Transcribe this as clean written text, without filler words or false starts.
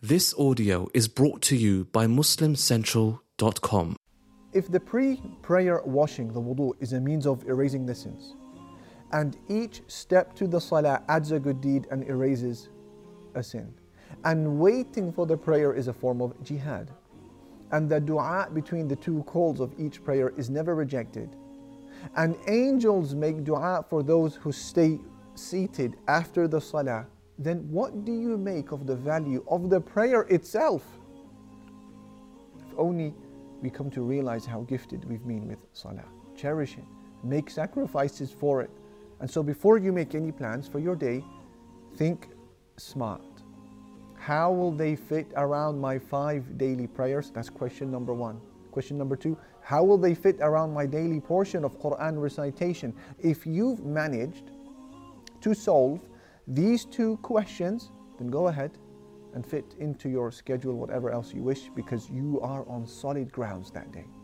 This audio is brought to you by MuslimCentral.com. If the pre-prayer washing, the wudu, is a means of erasing the sins, and each step to the salah adds a good deed and erases a sin, and waiting for the prayer is a form of jihad, and the dua between the two calls of each prayer is never rejected, and angels make dua for those who stay seated after the salah, then what do you make of the value of the prayer itself? If only we come to realize how gifted we've been with salah. Cherish it, make sacrifices for it. And so before you make any plans for your day, think smart. How will they fit around my 5 daily prayers? That's question number 1. Question number 2, how will they fit around my daily portion of Quran recitation? If you've managed to solve these 2 questions, then go ahead and fit into your schedule whatever else you wish, because you are on solid grounds that day.